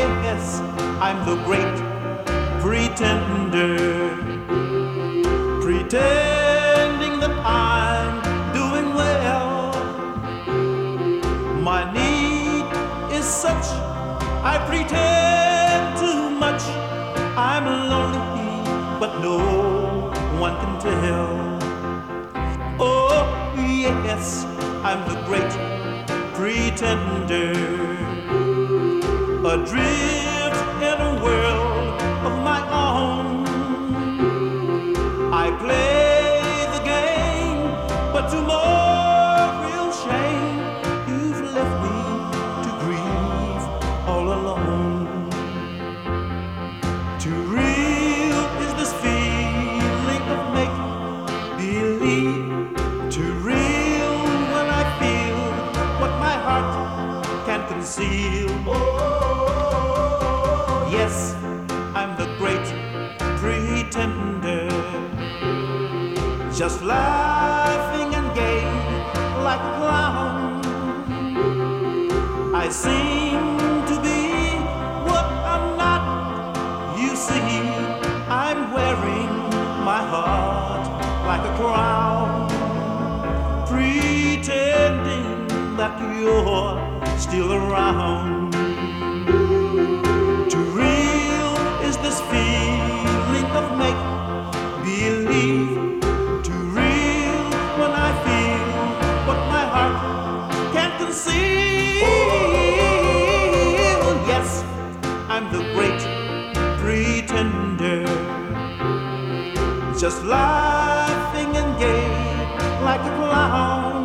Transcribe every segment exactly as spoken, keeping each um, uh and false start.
yes, I'm the great pretender, pretending that I'm doing well. My need is such, I pretend too much. I'm lonely, but no one can tell. Oh, yes, I'm the great pretender, adrift in a world of my own. I play the game, but to more real shame, you've left me to grieve all alone. Too real is this feeling of make-believe. Too real when I feel what my heart can't conceal. Oh, yes, I'm the great pretender, just laughing and gay like a clown. I seem to be what I'm not. You see, I'm wearing my heart like a crown, pretending that you're still around. Too real is this feeling of make-believe. Too real when I feel what my heart can't conceal. Yes, I'm the great pretender, just laughing and gay like a clown.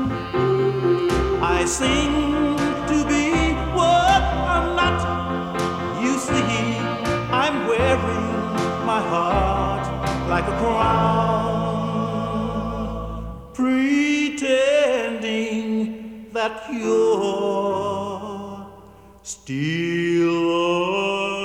I seem to be what I'm not. You see, I'm wearing my heart like a crown, pretending that you're still